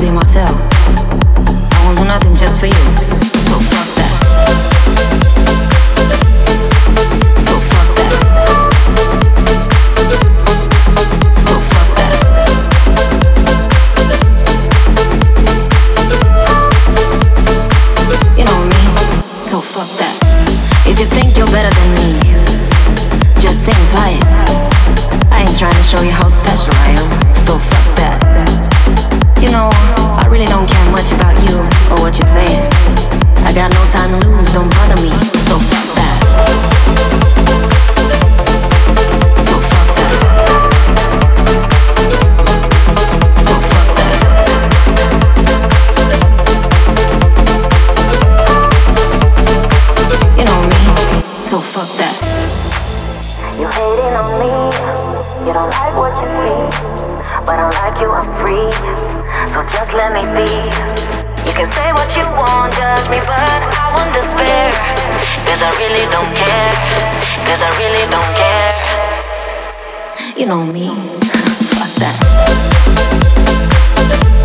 be myself. I won't do nothing just for you. So fuck that. So fuck that. So fuck that. You know me. So fuck that. If you think you're better than me, just think twice. I ain't trying to show you how special I am. So fuck that. You know, I really don't care much about you or what you're saying. I got no time to lose, don't bother me. So fuck that. So fuck that. So fuck that. You know me, so fuck that. You hating on me, you don't like what you see, but unlike you I'm free, so just let me be. You can say what you want, judge me, but I won't despair, cause I really don't care, cause I really don't care. You know me, fuck that.